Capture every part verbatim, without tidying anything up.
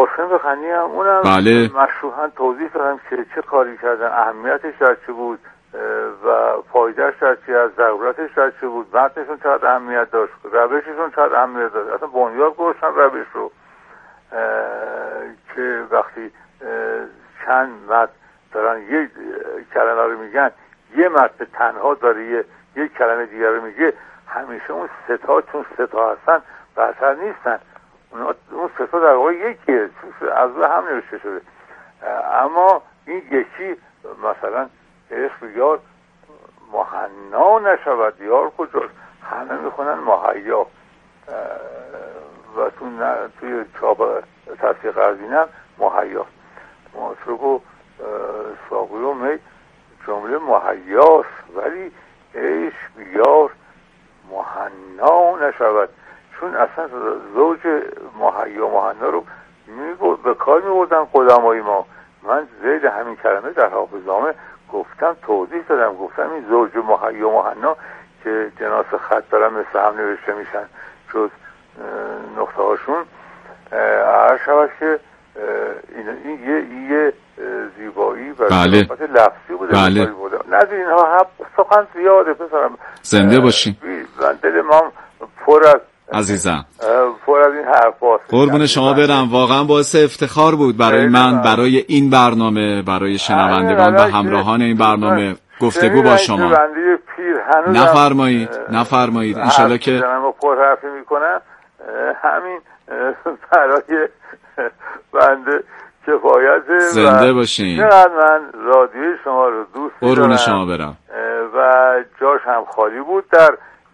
قاسم بخندی هم اونم بله. مشروحاً توضیح دادم که چه کاری کردن، اهمیتش در چی بود و فایدهش در چی از ضرورتش در چی بود، متنشون چقدر اهمیت داشت، روششون چقدر اهمیت داشت. اصلا بنیاد گذاشتن روش رو که وقتی چند متن دارن یک کلمه رو میگن، یه متن تنها داره یه یک کلمه دیگر رو میگه، همیشه اون سه تا چون سه تا هستن برتر نیستن، اون سه تا در واقع یکیه، از روی هم نوشته شده. اما این یکی مثلا اسم یار مهنا نشود، یار کجاست؟ همه میخونن مهیا و تو توی چاپ تصحیح قرضینه هم مهیا. مطرب و ساقی و می جمله مهیاست، ولی عشق یار مهنا نشود، چون اصلا زوج مهیا مهنا رو میگو به کار میبردن قدمای ما. من زید همین کلمه در حافظنامه گفتم، توضیح دادم، گفتم این زوج مهیا مهنا که جناس خط دارن مثل هم نوشته میشن جز نقطه هاشون، هر شود که این, این یه, یه زیبایی و بله. لفظی بوده. بله. نظر اینها حق سخن زیاده پسرم. زنده باشی. دل ما پر از عزیزم پر از این حرفاست. قربون شما برم، واقعا باعث افتخار بود برای من، برای این برنامه، برای شنوندگان و همراهان این برنامه گفتگو با شما. نفرمایید نفرمایید انشالله که من پر حرفی میکنم، همین برای بنده کفایت. زنده باشین. چقدر من رادیوی شما رو دوست دارم. قربون شما برم. و جاش هم خالی بود در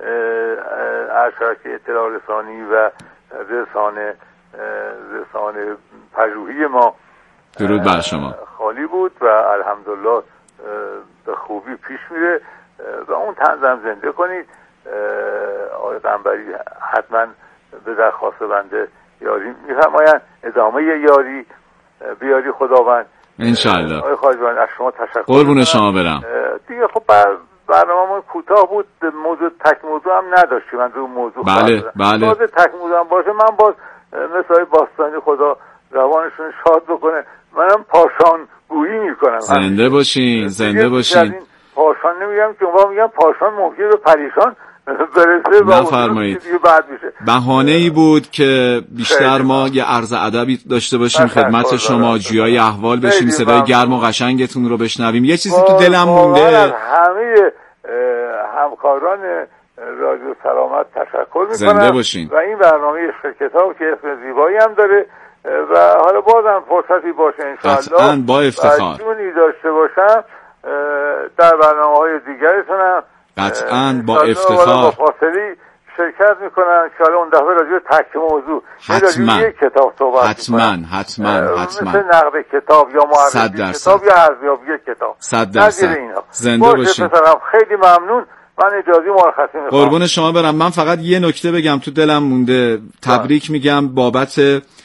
ارشد اطلاع رسانی و رسانه رسانه پژوهی ما. درود بر شما. خالی بود و الحمدلله به خوبی پیش میره و اون طنزم زنده کنید. آقای قنبری حتما به درخواست بنده یاری میفرمایند، ادامه یاری بیاری خداوند انشالله. آقای خواجگان از شما تشکر. قربون شما برم. دیگه خب برنامه‌مون کوتاه بود، موضوع تک موضوع هم نداشتیم، من رو موضوع بله بله باز تک موضوع هم باشه، من باز مثل های باستانی خدا روانشون شاد بکنه منم پاشان گویی میکنم. زنده باشین زنده باشین. پاشان نمیگم که اونها میگم پاشان ممکنه به پریشان برسه و نفرمایید. بهانه ای بود که بیشتر ما یه عرض ادبی داشته باشیم خدمت شما، جویای احوال بشیم، صدای گرم و قشنگتون رو بشنویم. یه چیزی تو دلم مونده. همه همکاران رادیو سلامت تشکر میکنم. زنده باشین. و این برنامه عشق کتاب که اسم زیبایی هم داره و حالا بازم فرصتی باشه انشاءالله قطعاً با افتخار جونی داشته باشم در برنامه‌های دیگرتونم قطعاً با افتخار با فاصلی شرکت میکنن که حالا اون دفعه راجع به تک موضوع حتما یک کتاب صحبت حتما حتما حتما مثل نقد کتاب یا معرفی کتاب یا ارزیابی کتاب. صد درصد. زنده باشین. خیلی ممنون. من اجازه مرخصی میخوام. قربون شما برم. من فقط یه نکته بگم تو دلم مونده. تبریک میگم بابت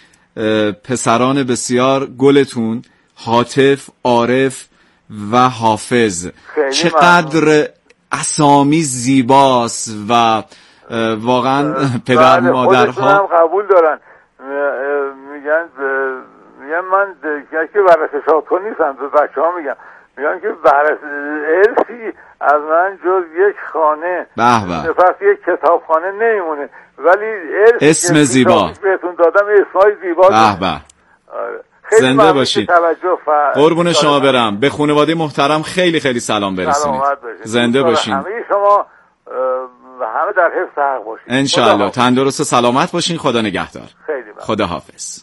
پسران بسیار گلتون، هاتف، عارف و حافظ. چقدر اسامی زیباست و واقعا پدر مادرها هم قبول دارن. میگن میگن من که ورثه شاطر نیستم، به بچه ها میگم میگن که ورثه ارثی از من جز یک خانه به به پس یک کتابخانه نمیمونه، ولی اسم زیبا بهتون دادم، اسمای زیبا. به به. زنده باشید. قربون شما برم. به خانواده محترم خیلی خیلی سلام برسونید. زنده باشین. همه شما همه در حفظ حق باشین انشاءالله. تندرست و سلامت باشین. خدا نگهدار. خیلی ممنون. خدا حافظ.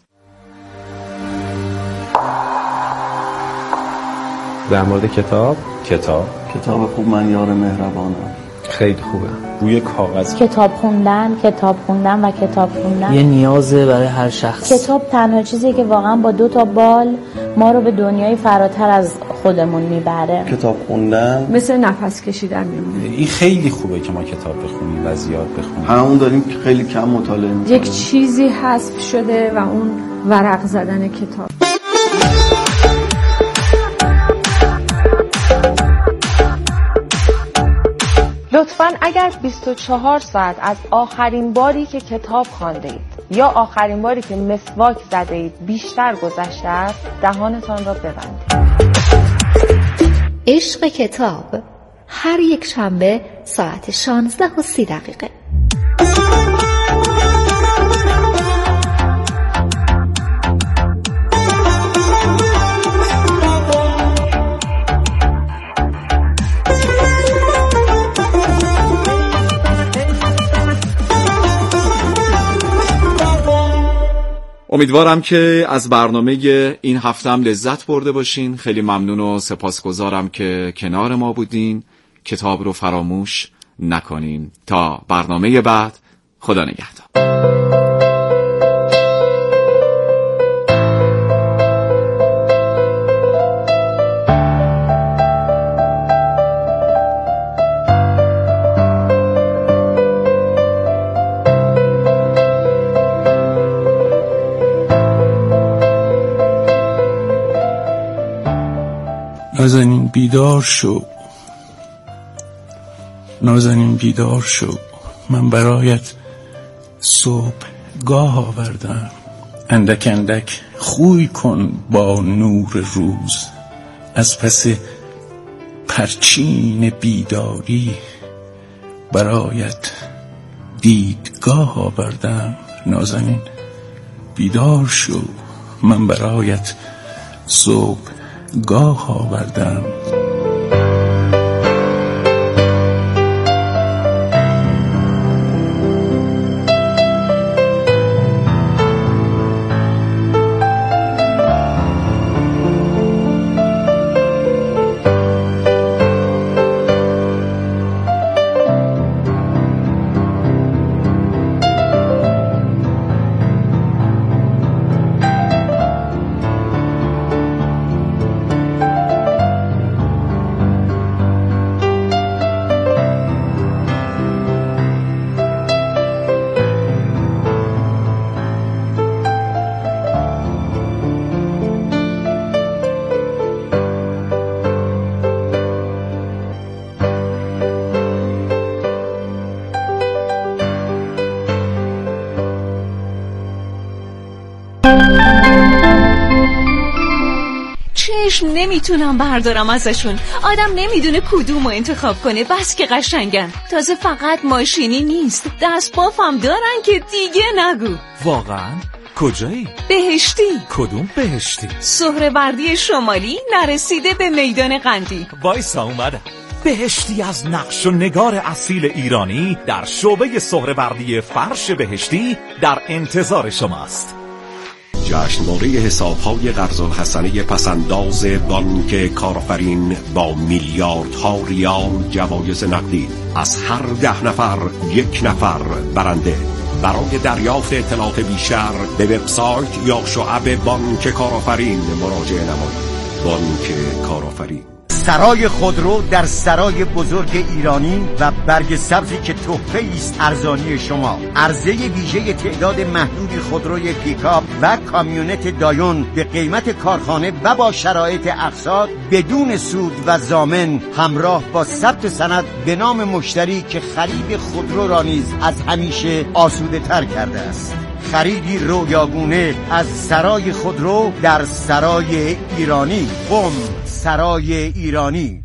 در مورد کتاب کتاب کتاب خوب من یار مهربانم. خیلی خوبه. روی کاغذ کتاب خوندن کتاب خوندن و کتاب خوندن یه نیازه برای هر شخص. کتاب تنها چیزیه که واقعا با دو تا بال ما رو به دنیای فراتر از خودمون میبره. کتاب خوندن مثل نفس کشیدن میمونه. این خیلی خوبه که ما کتاب بخونیم و زیاد بخونیم. همون داریم خیلی کم مطالعه میکنیم. یک چیزی حذف شده و اون ورق زدن کتاب. لطفاً اگر بیست و چهار ساعت از آخرین باری که کتاب خواندید یا آخرین باری که مسواک زده اید بیشتر گذشته است، دهانتان را ببندید. عشق کتاب هر یک شنبه ساعت شانزده و سی دقیقه. امیدوارم که از برنامه این هفته هم لذت برده باشین. خیلی ممنون و سپاسگزارم که کنار ما بودین. کتاب رو فراموش نکنین. تا برنامه بعد، خدا نگهدار. نازنین بیدار شو، نازنین بیدار شو، من برایت صبح گاه آوردم. اندک اندک خوی کن با نور روز، از پس پرچین بیداری برایت دیدگاه آوردم. نازنین بیدار شو، من برایت صبح گاه آوردم. چشم نمیتونم بردارم ازشون. آدم نمیدونه کدومو انتخاب کنه، بس که قشنگن. تازه فقط ماشینی نیست، دست بافم دارن که دیگه نگو. واقعا؟ کجایی؟ بهشتی. کدوم بهشتی؟ سهروردی شمالی نرسیده به میدان قندی. وایسا اومدم. بهشتی از نقش و نگار اصیل ایرانی در شعبه سهروردی فرش بهشتی در انتظار شماست. جشنواره حساب‌های قرض الحسنه پسنداز بانک کارآفرین با میلیاردها ریال جوایز نقدی. از هر ده نفر یک نفر برنده. برای دریافت اطلاعات بیشتر به وبسایت یا شعب بانک کارآفرین مراجعه نمایید. بانک کارآفرین. سرای خودرو در سرای بزرگ ایرانی و برگ سبزی که تحفه است ارزانی شما. عرضه ویژه تعداد محدودی خودروی پیکاپ و کامیونت دایون به قیمت کارخانه و با شرایط اقساط بدون سود و ضامن، همراه با ثبت سند به نام مشتری که خرید خودرو را نیز از همیشه آسوده تر کرده است. خریدی رویاگونه از سرای خودرو در سرای ایرانی. قم سرای ایرانی.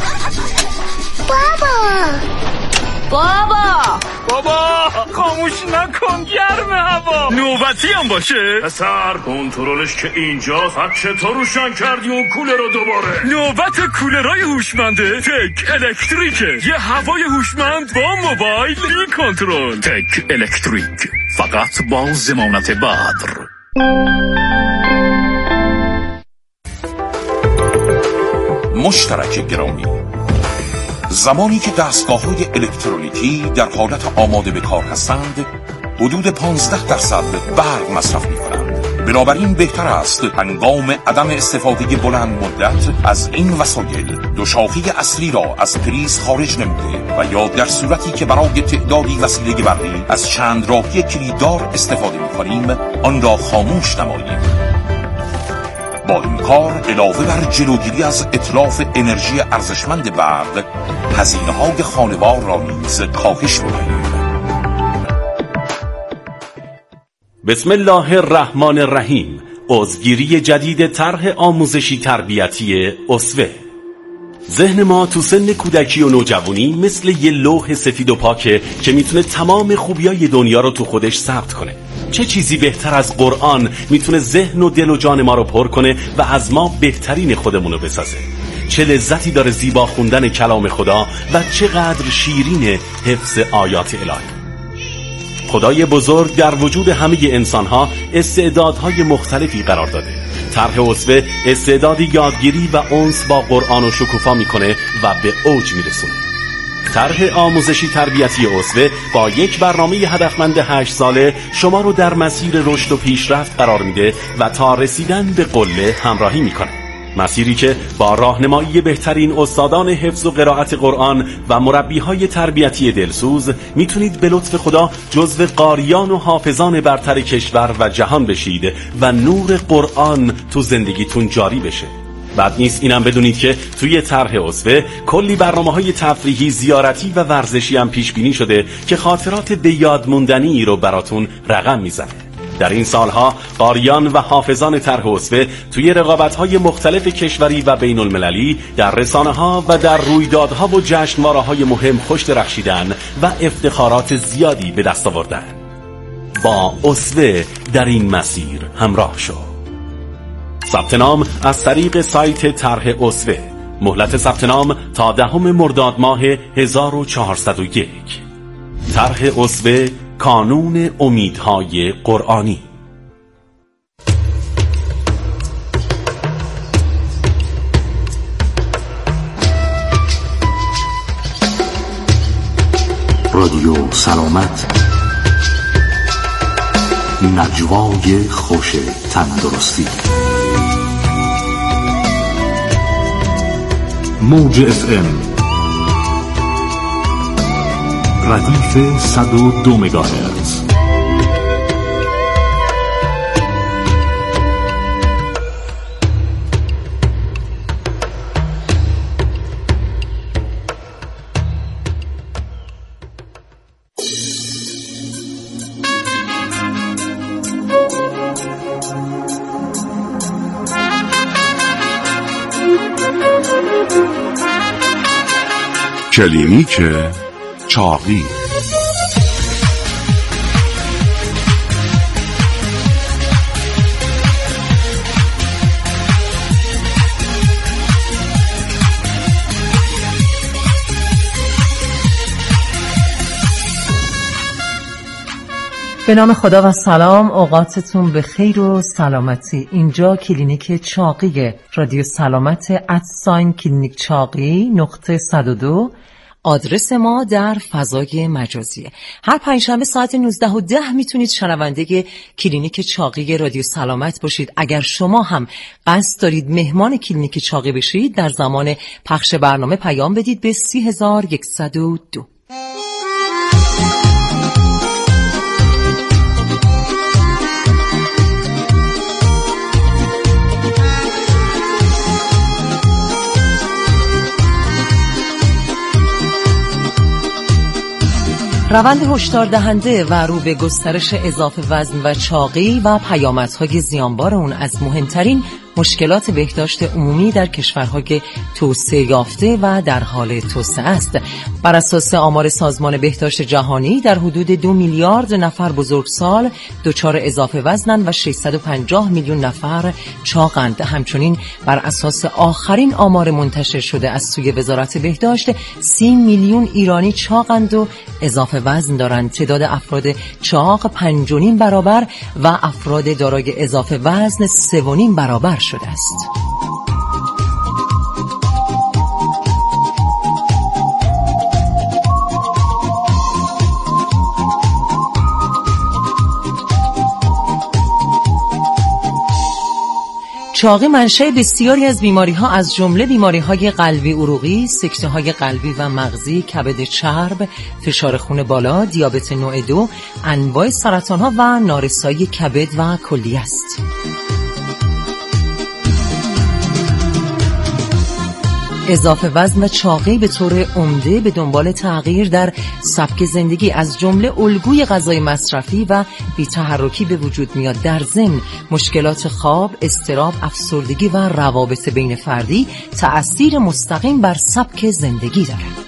بابا بابا بابا خاموش نکن، گرم هوا. نوبتی هم باشه پسر، کنترلش که اینجاست. حد چطور روشن کردی اون کولر رو دوباره؟ نوبت کولرهای هوشمنده تک الکتریکه. یه هوای هوشمند با موبایل بی کنترل. تک الکتریک، فقط با ضمانت بدر. مشترک گرامی، زمانی که دستگاه‌های الکترونیکی در حالت آماده به کار هستند، حدود پانزده درصد برق مصرف می‌کنند. بنابراین بهتر است هنگام عدم استفاده بلند مدت از این وسایل دو شاخه اصلی را از پریز خارج نموده و یا در صورتی که برای تعدادی وسیله برقی از چند راهی کلیددار استفاده می‌کنیم آن را خاموش نماییم. با این کار علاوه بر جلوگیری از اتلاف انرژی ارزشمند برق، هزینه‌های خانوار را نیز کاهش می‌دهیم. بسم الله الرحمن الرحیم. عضوگیری جدید طرح آموزشی تربیتی اسوه. ذهن ما تو سن کودکی و نوجوانی مثل یه لوح سفید و پاکه که میتونه تمام خوبیای دنیا رو تو خودش ثبت کنه. چه چیزی بهتر از قرآن میتونه ذهن و دل و جان ما رو پر کنه و از ما بهترین خودمون رو بسازه. چه لذتی داره زیبا خوندن کلام خدا و چقدر شیرین حفظ آیات الهی. خدای بزرگ در وجود همه انسانها استعدادهای مختلفی قرار داده. طرح اسوه استعدادی یادگیری و انس با قرآن و شکوفا میکنه و به اوج میرسونه. طرح آموزشی تربیتی اسوه با یک برنامه هدفمند هشت ساله شما رو در مسیر رشد و پیشرفت قرار میده و تا رسیدن به قله همراهی میکنه. مسیری که با راهنمایی بهترین استادان حفظ و قرائت قرآن و مربیهای تربیتی دلسوز میتونید به لطف خدا جزو قاریان و حافظان برتر کشور و جهان بشید و نور قرآن تو زندگیتون جاری بشه. بعد نیست اینم بدونید که توی طرح اسوه کلی برنامه‌های تفریحی، زیارتی و ورزشی هم پیش بینی شده که خاطرات به یاد موندنی رو براتون رقم میزنه. در این سالها قاریان و حافظان طرح اسوه توی رقابت‌های مختلف کشوری و بین المللی در رسانه‌ها و در رویدادها و جشنواره‌های مهم خوش درخشیدن و افتخارات زیادی به دست آوردن. با اسوه در این مسیر همراه شو. ثبت نام از طریق سایت طرح اسوه. مهلت ثبت نام تا دهم مرداد ماه هزار و چهارصد و یک. طرح اسوه، کانون امیدهای قرآنی. رادیو سلامت، نجوای خوش تندرستی. موج اف ام ردیف صد و دو مگاهرتز. کلینیک چاقی. به نام خدا و سلام، اوقاتتون به خیر و سلامتی. اینجا کلینیک چاقی رادیو سلامت ادساین کلینیک چاقی نقطه صد و دو. آدرس ما در فضای مجازیه. هر پنجشنبه ساعت نوزده و ده میتونید شنونده کلینیک چاقی رادیو سلامت باشید. اگر شما هم قصد دارید مهمان کلینیک چاقی بشید، در زمان پخش برنامه پیام بدید به سی هزار و صد و دو. روند هشدار دهنده و رو به گسترش اضافه وزن و چاقی و پیامدهای زیانبار اون از مهمترین مشکلات بهداشت عمومی در کشورهای توسعه یافته و در حال توسعه است. بر اساس آمار سازمان بهداشت جهانی در حدود دو میلیارد نفر بزرگسال دچار اضافه وزنند و ششصد و پنجاه میلیون نفر چاقند. همچنین بر اساس آخرین آمار منتشر شده از سوی وزارت بهداشت، سی میلیون ایرانی چاقند و اضافه وزن دارند. تعداد افراد چاق پنج و نیم برابر و افراد دارای اضافه وزن سه و نیم برابر شده است. چاقی منشأ بسیاری از بیماری‌ها از جمله بیماری‌های قلبی عروقی، سکته‌های قلبی و مغزی، کبد چرب، فشار خون بالا، دیابت نوع دو، انواع سرطان‌ها و نارسایی کبد و کلیه است. اضافه وزن و چاقی به طور عمده به دنبال تغییر در سبک زندگی از جمله الگوی غذای مصرفی و بی‌تحرکی به وجود میاد. در ضمن مشکلات خواب، اضطراب، افسردگی و روابط بین فردی تأثیر مستقیم بر سبک زندگی دارد.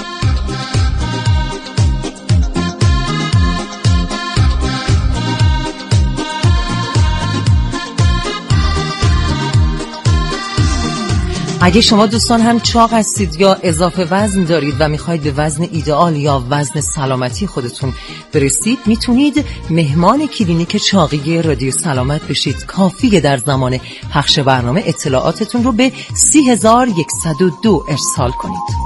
اگه شما دوستان هم چاق هستید یا اضافه وزن دارید و میخواید به وزن ایدئال یا وزن سلامتی خودتون برسید، میتونید مهمان کلینیک چاقی رادیو سلامت بشید. کافیه در زمان پخش برنامه اطلاعاتتون رو به سی هزار و صد و دو ارسال کنید.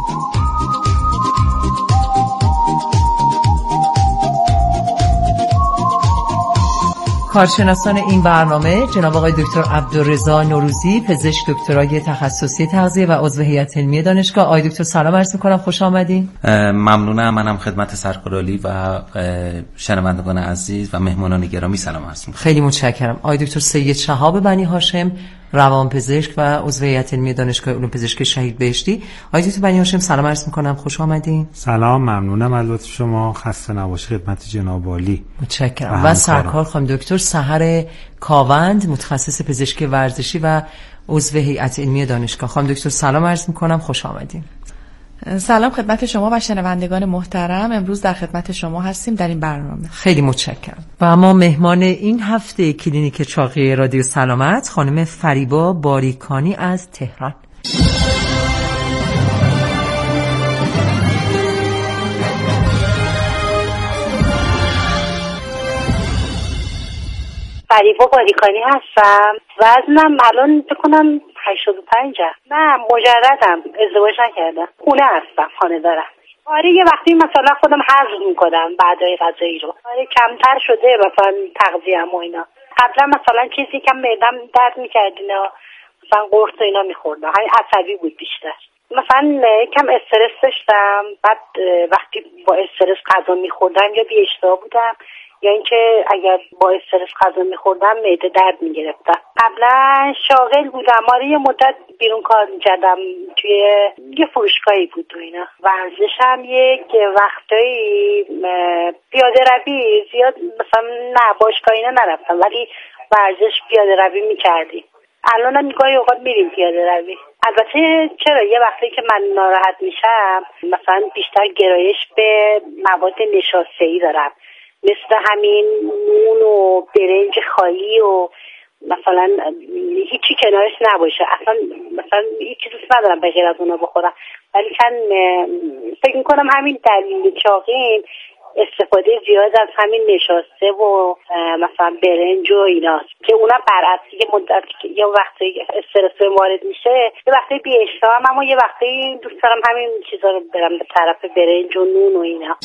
کارشناسان این برنامه جناب آقای دکتر عبدالرضا نوروزی، پزشک دکترای تخصصی تغذیه و عضو هیئت علمی دانشگاه. آقای دکتر سلام عرض می‌کنم، خوش آمدین. ممنونم. منم خدمت سرکارعالی و شنوندگان عزیز و مهمانان گرامی سلام عرض می‌کنم. خیلی متشکرم. آقای دکتر سید شهاب بنی هاشم، روانپزشک و عضو هیئت علمی دانشگاه علوم پزشکی شهید بهشتی. آقای دکتر بنی هاشم سلام عرض می‌کنم، خوش آمدین. سلام، ممنونم از لطف شما. خسته نباشید. خدمت جناب عالی. متشکرم. و, و سرکار خانم دکتر سحر کاوند، متخصص پزشکی ورزشی و عضو هیئت علمی دانشگاه. خانم دکتر سلام عرض می‌کنم، خوش آمدین. سلام خدمت شما و شنوندگان محترم. امروز در خدمت شما هستیم در این برنامه. خیلی متشکرم. و اما مهمان این هفته کلینیک چاقی رادیو سلامت خانم فریبا باریکانی از تهران. فریبا باریکانی هستم. وزنم الان بکنم هشتاد و پنج. نه مجردم، ازدواج نکردم، خونه هستم، خانه دارم. آره یه وقتی مثلا خودم حذف میکنم بعدای غذایی رو. آره کمتر شده مثلا تغذیه‌ام و اینا. قبلا مثلا چیزی که معدم درد میکرد اینا، مثلا قرص و اینا میخوردم، همین عصبی بود بیشتر. مثلا کم استرس داشتم، بعد وقتی با استرس غذا میخوردم یا بی اشتها بودم یا اینکه اگر با استرس غذا میخوردم معده درد میگرفتم. قبلا شاغل بودم، آره یه مدت بیرون کار میکردم، توی یه فروشگاهی بود و اینا. ورزشم یک وقتایی پیاده روی زیاد مثلا نه باشگاه اینا نرفتم، ولی ورزش پیاده روی میکردیم. الانم گاهی اوقات میریم پیاده روی. البته چرا یه وقتی که من ناراحت میشم مثلا بیشتر گرایش به مواد نشاسته‌ای دارم، مثل همین نون و برنج خالی و مثلا هیچی کنارش نباشه. اصلا مثلا هیچی دوست ندارم به غیر از اونا بخورم، ولی کن فکر میکنم همین دلیل چاقیم استفاده زیاد از همین نشاسته و مثلا برنج و ایناست که اونا برعکس یه مدت یه وقتی استرس وارد میشه، یه وقتی بی اشتهام، اما یه وقتی دوست دارم همین چیزا رو برم به طرف برنج و نون و اینا.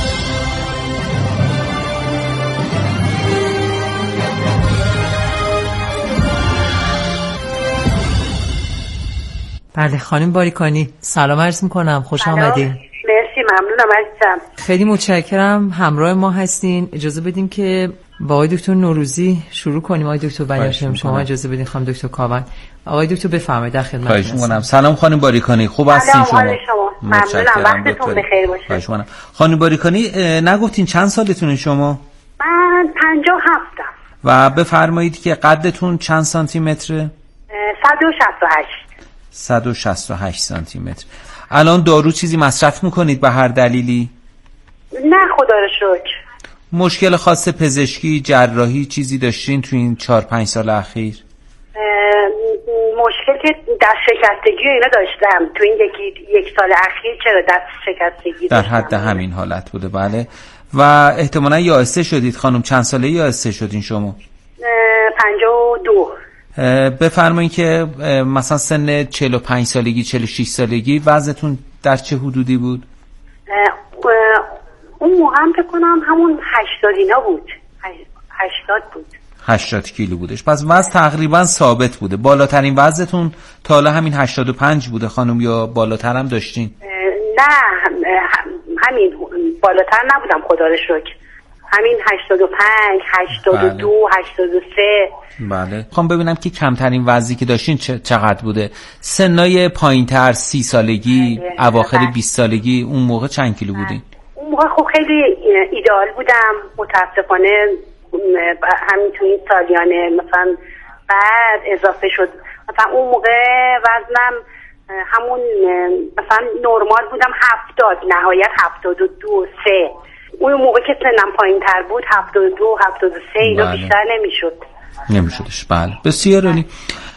بله خانم باریکانی سلام عرض میکنم، خوش آمدین. مرسی، ممنونم عزیزم. خیلی متشکرم همراه ما هستین. اجازه بدین که با آقای دکتر نوروزی شروع کنیم. آقای دکتر بنی هاشم شما اجازه بدین خانم دکتر کاوند. آقای دکتر بفرمایید در خدمتتون. خواهش می‌کنم. سلام خانم باریکانی، خوب هستین شما؟ سلام شما. ممنونم، وقتتون بخیر باشه. خواهش می‌کنم. خانم باریکانی نگفتین چند سالتونه شما؟ من پنجاه و هفتم. و بفرمایید که قدتون چند سانتی متره؟ صد و شصت و هشت. صد و شصت و هشت سانتی متر. الان دارو چیزی مصرف میکنید به هر دلیلی؟ نه خدا رو شکر. مشکل خاص پزشکی، جراحی چیزی داشتین تو این چهار پنج سال اخیر؟ مشکل که دست شکستگی اینا داشتم تو این یکی یک سال اخیر. چرا دست شکستگی در حد همین حالت بوده؟ بله. و احتمالاً یائسه شدید خانم. چند ساله یائسه شدین شما؟ پنجاه و دو. بفرمایید که مثلا سن چهل و پنج سالگی چهل و شش سالگی وزنتون در چه حدودی بود؟ اون موقع هم فکر کنم همون هشتاد اینا بود. هشتاد بود. هشتاد کیلو بودش. پس وزن تقریبا ثابت بوده. بالاترین وزنتون تا حالا همین هشتاد و پنج بوده خانم یا بالاتر هم داشتین؟ نه همین بالاتر نبودم خدا رو شکر. همین هشتاد و پنج، هشتاد و دو، هشتاد و سه. بله. خواهم ببینم که کمترین وزنی که داشتین چقدر بوده؟ سنای پایین‌تر، سی سالگی، بله. اواخر بله. بیست سالگی، اون موقع چند کیلو بودین؟ اون موقع خب خیلی ایدئال بودم، متاسفانه همین تو این سالیانه مثلا بعد اضافه شد. مثلا اون موقع وزنم همون مثلا نرمال بودم هفتاد، نهایت هفتاد و دو، سه. اون موقع که سنم پایین تر بود هفتاد و دو، هفتاد و سه، اینا بله. بیشتر نمیشد نمیشدش. بله بسیار عالی.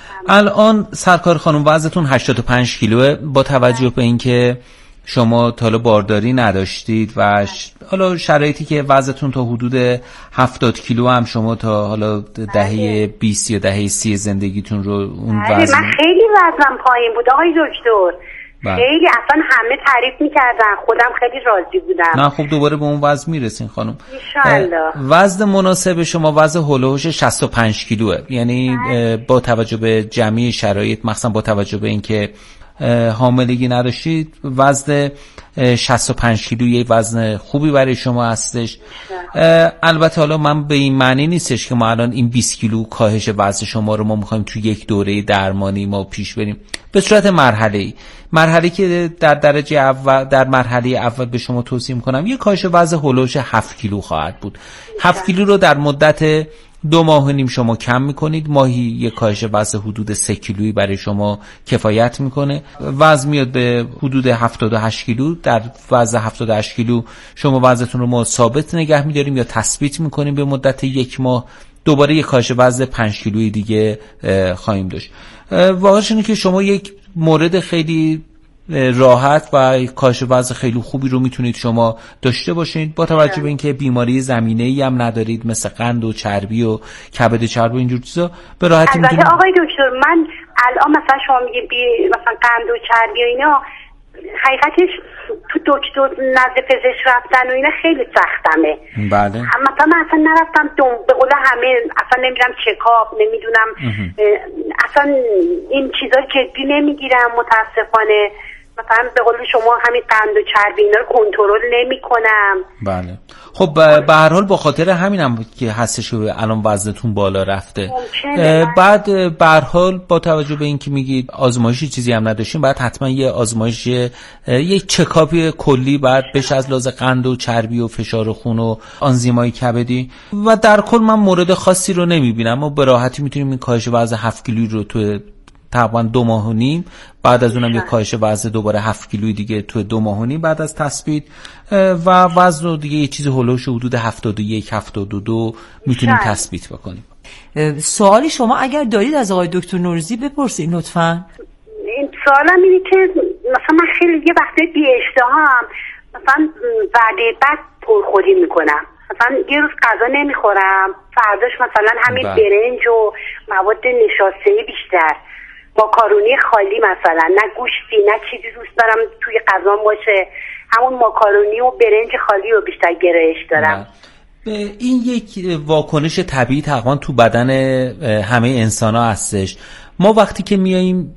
الان سرکار خانم وزنتون هشتاد و پنج کیلوه. با توجه به اینکه شما تا حالا بارداری نداشتید و ش... حالا شرایطی که وزنتون تا حدود هفتاد کیلو هم شما تا حالا دهه بیست یا دهه سی زندگیتون رو اون وزن. من خیلی وزنم پایین بود آقای دکتر. بله. خیلی اصلا همه تعریف میکردن، خودم خیلی راضی بودم. نه خب دوباره به اون وزن میرسین خانم انشالله. وزن مناسب شما وزن هولوش شصت و پنج کیلوه، یعنی با توجه به جمعی شرایط، مخصوصا با توجه به اینکه حاملگی نداشتید، وزن شصت و پنج کیلو یه وزن خوبی برای شما هستش. البته حالا من به این معنی نیستش که ما الان این بیست کیلو کاهش وزن شما رو ما میخوایم توی یک دوره درمانی ما پیش بریم. به صورت مرحله‌ای، مرحله که در درجه اول، در مرحله اول به شما توصیه میکنم یه کاهش وزن هولوش هفت کیلو خواهد بود. هفت کیلو رو در مدت دو ماه و نیم شما کم میکنید. ماهی یک کاهش وزن حدود سه کیلویی برای شما کفایت میکنه. وزن میاد به حدود هفتاد و هشت کیلو. در وزن هفتاد و هشت کیلو شما وزنتون رو ما ثابت نگه میداریم یا تثبیت میکنیم به مدت یک ماه. دوباره یک کاهش وزن پنج کیلویی دیگه خواهیم داشت. واقعش اینه که شما یک مورد خیلی راحت و کاهش وزن خیلی خوبی رو میتونید شما داشته باشید با توجه به اینکه بیماری زمینه‌ای هم ندارید مثل قند و چربی و کبد چرب و اینجور چیزا. به راحتی میتونید. البته آقای دکتر من الان مثلا شما میگید مثلا قند و چربی و اینا، حقیقتش تو دکتر نزد پزشک رفتن و اینا خیلی سختمه. بله. مثلا من اصلا نرفتم دم به قول همه، اصلا نمیرم چکاپ، نمیدونم اصلا این چیزا جدی نمیگیرم متاسفانه. مثلا به قول شما همین قند و چربی اینا رو کنترل نمی‌کنم. بله. خب به هر حال با خاطر همینم هم که هستش الان وزنتون بالا رفته. بعد به هر حال با توجه به اینکه میگید آزمایشی چیزی هم نداشتیم، بعد حتما یه آزمایش یک چکاپ کلی بعد بشه از لحاظ قند و چربی و فشار خون و آنزیمای کبدی. و در کل من مورد خاصی رو نمیبینم. ما به راحتی میتونیم این کاهش وزن هفت کیلویی رو تو تقریبا دو ماه و نیم، بعد از اونم یک کاهش وزن دوباره هفت کیلویی دیگه تو دو ماه و نیم بعد از تثبیت و وزن دیگه یه چیز هولوش حدود هفتاد و یک، هفتاد و دو میتونیم تثبیت بکنیم. سوالی شما اگر دارید از آقای دکتر نوروزی بپرسید لطفاً. این سوالم اینه که مثلا من خیلی یه وقتی بی اشتهام، مثلا وعده بعد پرخوری میکنم، مثلا یه روز غذا نمیخورم، فرداش مثلا همین برنج و مواد نشاسته‌ای بیشتر، ماکارونی خالی مثلا، نه گوشتی نه چیزی دوست دارم توی غذام باشه، همون ماکارونی و برنج خالی رو بیشتر گرایش دارم. این یک واکنش طبیعی تقریبا تو بدن همه انسان ها هستش. ما وقتی که میاییم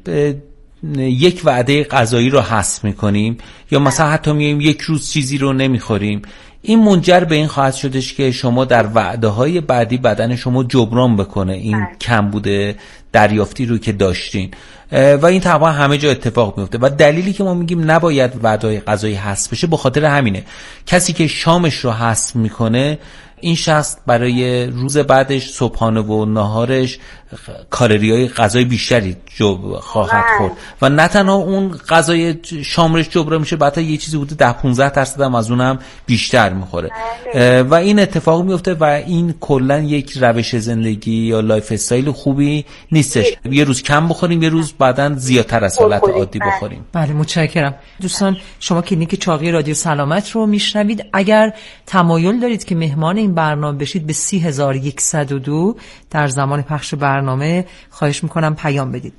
یک وعده غذایی رو حذف میکنیم یا مثلا حتی میاییم یک روز چیزی رو نمیخوریم، این منجر به این خواهد شدش که شما در وعده های بعدی بدن شما جبران بکنه این کمبود دریافتی رو که داشتین و این تقریبا همه جا اتفاق میفته. و دلیلی که ما میگیم نباید وعده غذایی حذف بشه به خاطر همینه. کسی که شامش رو حذف میکنه این شخص برای روز بعدش صبحانه و نهارش کالری‌های غذای بیشتری خواهد خورد و نه تنها اون غذای شامش جبران میشه، بعد یه چیزی بوده ده پانزده درصد هم از اونم بیشتر میخوره و این اتفاق میفته و این کلا یک روش زندگی یا لایف استایل خوبی نیستش. یه روز کم بخوریم، یه روز بعداً زیادتر از حالت عادی بخوریم. بله متشکرم. دوستان شما کلینیک چاقی رادیو سلامت رو میشنوید. اگر تمایل دارید که مهمان این برنامه بشید به سی هزار و یکصد و دو در زمان پخش برنامه خواهش میکنم پیام بدید.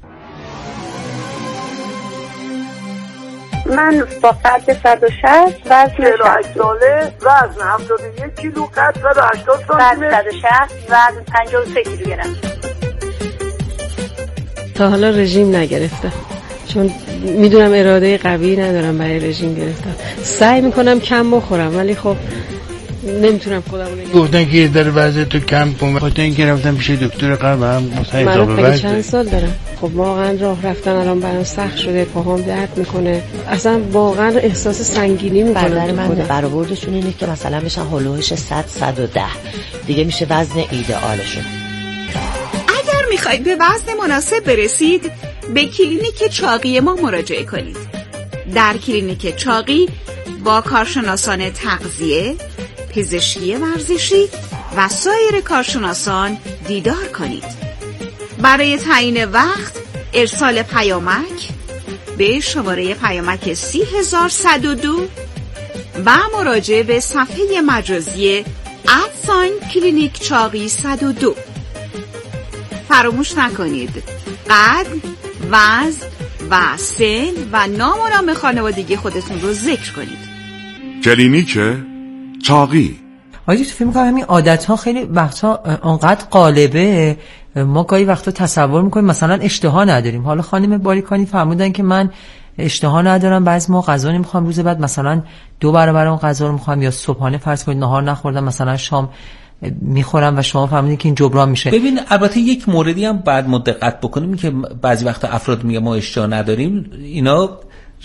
من با قد صد و شصت وزن چهل و هشت ساله، وزن هفتاد و یک کیلو، قد صد و هشتاد سانتی متر، صد و شصت، وزن پنجاه و سه کیلو گرم. تا حالا رژیم نگرفتم چون میدونم اراده قوی ندارم برای رژیم گرفتن. سعی میکنم کم بخورم ولی خب نمیتونم خودم نگم. گفتن که در وضع تو کم کن، خاطر اینکه رفتم پیش دکتر قلبم مصاحبه من وزن. من چند سال دارم. خب واقعا راه رفتن الان برام سخت شده، پاهام درد میکنه، اصلا واقعا احساس سنگینی میکنه. برادر من برآوردشون اینه که مثلا بشن هولوش صد صد و ده دیگه میشه وزن ایدئالشون. اگر میخواید به وزن مناسب برسید به کلینیک چاقی ما مراجعه کنید. در کلینیک چاقی با کارشناسان تغذیه، پزشکی ورزشی و سایر کارشناسان دیدار کنید. برای تعیین وقت ارسال پیامک به شماره پیامک سی هزار صد و دو و مراجعه به صفحه مجازی ادساین کلینیک چاقی صد و دو. فراموش نکنید قد، وزن و سن و نام و نام خانوادگی خودتون رو ذکر کنید. کلینیک چاقی. آجی تو فکر می‌کنم همین عادت‌ها خیلی وقتا انقدر غالبه، ما گاهی وقتا تصور می‌کنیم مثلا اشتها نداریم. حالا خانم باریکانی فرمودن که من اشتها ندارم، بعضی موقع غذا نمی‌خوام، روز بعد مثلا دو برابر اون غذا رو می‌خوام، یا صبحانه فرض کنید نهار نخوردم مثلا شام میخورم و شما فهمیدین که این جبران میشه. ببین البته یک موردی هم بعد ما دقت بکنیم که بعضی وقتا افراد میگه ما اشتها نداریم، اینا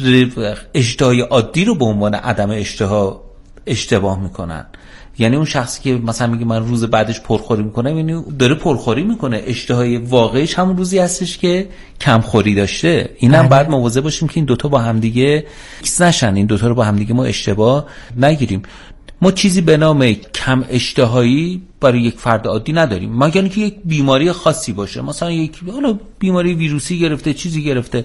اشتهای عادی رو به عنوان عدم اشتها اشتباه میکنن. یعنی اون شخصی که مثلا میگه من روز بعدش پرخوری میکنم، یعنی داره پرخوری میکنه، اشتهای واقعیش همون روزی هستش که کمخوری داشته. اینم بعد مواظب باشیم که این دوتا با هم دیگه ایکس نشن، این دوتا رو با هم دیگه ما اشتباه نگیریم. ما چیزی به نام کم اشتهایی برای یک فرد عادی نداریم، مگر اینکه یک بیماری خاصی باشه، مثلا یک حالا بیماری ویروسی گرفته، چیزی گرفته.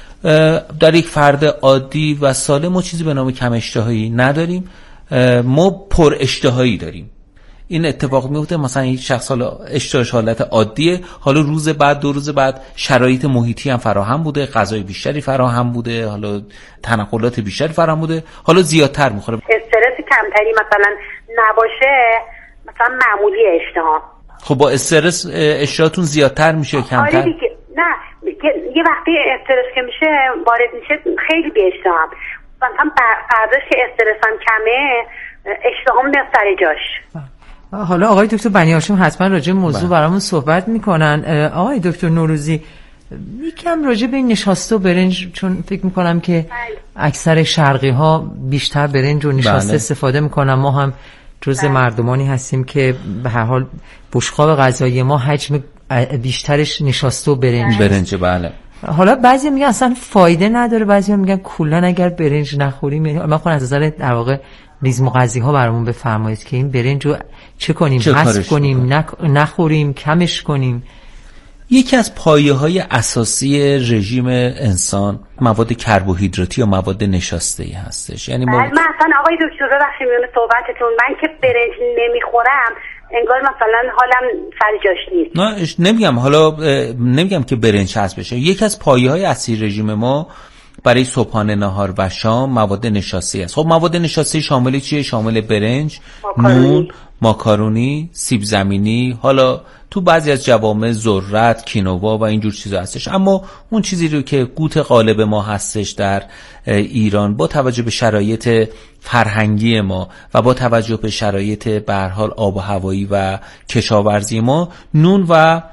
در یک فرد عادی و سالم ما چیزی به نام کم اشتهایی نداریم، ما پر اشتهایی داریم. این اتفاق میفته مثلا یک شخص حالا اشتهاش حالت عادیه، حالا روز بعد دو روز بعد شرایط محیطی هم فراهم بوده، غذای بیشتری فراهم بوده، حالا تنقلات بیشتری فراهم بوده، حالا زیادتر میخوره. استرس کمتری مثلا نباشه، مثلا معمولی اشتها. خب با استرس اشتهاتون زیادتر میشه یا کمتر؟ آره دیگه. نه یه وقتی استرس که میشه وارد میشه خیلی بی اشتهام، مثلا فرداش که استرسم کمه اشتهام میاد سر جاش. حالا آقای دکتر بنی هاشم حتما راجع به موضوع برامون صحبت میکنن. آقای دکتر نوروزی یکم راجع به این نشاسته و برنج، چون فکر میکنم که اکثر شرقی ها بیشتر برنج و نشاسته بله. استفاده میکنن. ما هم جزء مردمانی هستیم که به هر حال بشقاب غذایی ما حجم بیشترش نشاسته و برنج برنج بله. حالا بعضی میگن اصلا فایده نداره، بعضی میگن کلا اگر برنج نخوریم، یعنی من خودم از نظر در واقع ریز مغذی ها برامون بفرمایید که این برنج رو چه کنیم، حذف کنیم، نک... نخوریم، کمش کنیم. یکی از پایه‌های اساسی رژیم انسان مواد کربوهیدراتی یا مواد نشاسته‌ای هستش. یعنی ما من اصلا آقای دکتر ببخشید میونه صحبتتون، من که برنج نمیخورم انگار مثلا حالم سر جاش نیست. نه نمیگم حالا نمیگم که برنج حذف بشه. یکی از پایه‌های اصلی رژیم ما برای صبحانه، نهار و شام مواد نشاسته است. خب مواد نشاسته شامل چیه؟ شامل برنج، ماکارونی. نون، ماکارونی، سیب زمینی، حالا تو بعضی از جوامع ذرت، کینوا و اینجور چیزا هستش. اما اون چیزی رو که قوت غالب ما هستش در ایران با توجه به شرایط فرهنگی ما و با توجه به شرایط به هر حال آب و هوایی و کشاورزی ما، نون و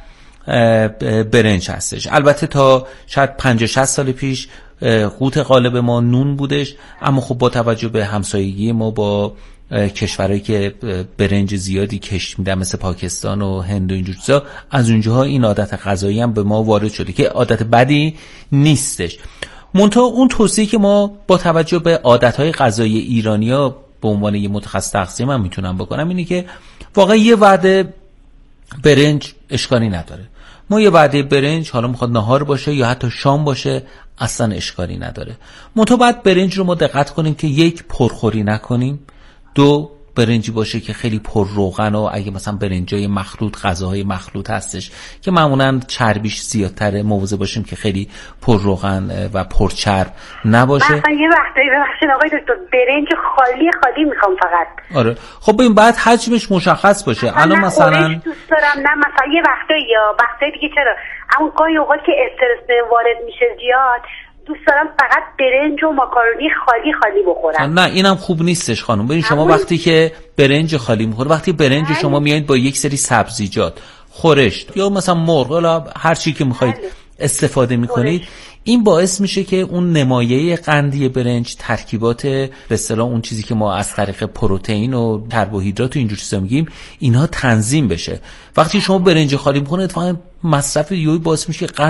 برنج هستش. البته تا شاید پنجاه شصت سال پیش قوت غالب ما نون بودش، اما خب با توجه به همسایگی ما با کشورهایی که برنج زیادی کشت میدن مثل پاکستان و هند و اینجور چیزا، از اونجاها این عادت غذایی هم به ما وارد شده که عادت بدی نیستش. منتها اون توصیه که ما با توجه به عادتهای غذایی ایرانی‌ها به عنوان یه متخصص تقسیم هم میتونم بکنم اینه که واقعا یه وعده برنج اشکالی نداره. ما یه وعده برنج، حالا میخواد نهار باشه یا حتی شام باشه، اصلا اشکالی نداره. منتها بعد برنج رو ما دقت کنیم که یک پرخوری نکنیم، دو برنجی باشه که خیلی پر روغن و اگه مثلا برنجای مخلوط، غذاهای مخلوط هستش که معمولا چربیش زیادتره، مواظب باشیم که خیلی پر روغن و پر چرب نباشه. مثلا یه وقتایی ببخشید آقای دکتر برنج خالی خالی میخوام فقط. آره خب ببین بعد حجمش مشخص باشه. الان مثلا دوست دارم، نه مثلا یه وقتایی یا وقتایی دیگه چرا اما گاهی اوقات که استرس وارد میشه زیاد دوست دارم فقط برنج و ماکارونی خالی خالی بخورم. نه اینم خوب نیستش خانم. ببین شما وقتی که برنج خالی میخوره، وقتی برنج شما میایید با یک سری سبزیجات، خورشت یا مثلا مرغ یا هر چی که میخواید استفاده میکنید، این باعث میشه که اون نمایه قندی برنج، ترکیبات به اصطلاح اون چیزی که ما از طریق پروتئین و کربوهیدرات و اینجور چیزا میگیم، اینها تنظیم بشه. وقتی شما برنج خالی میکنید اتفاقا مصرف یوی باعث میشه که قند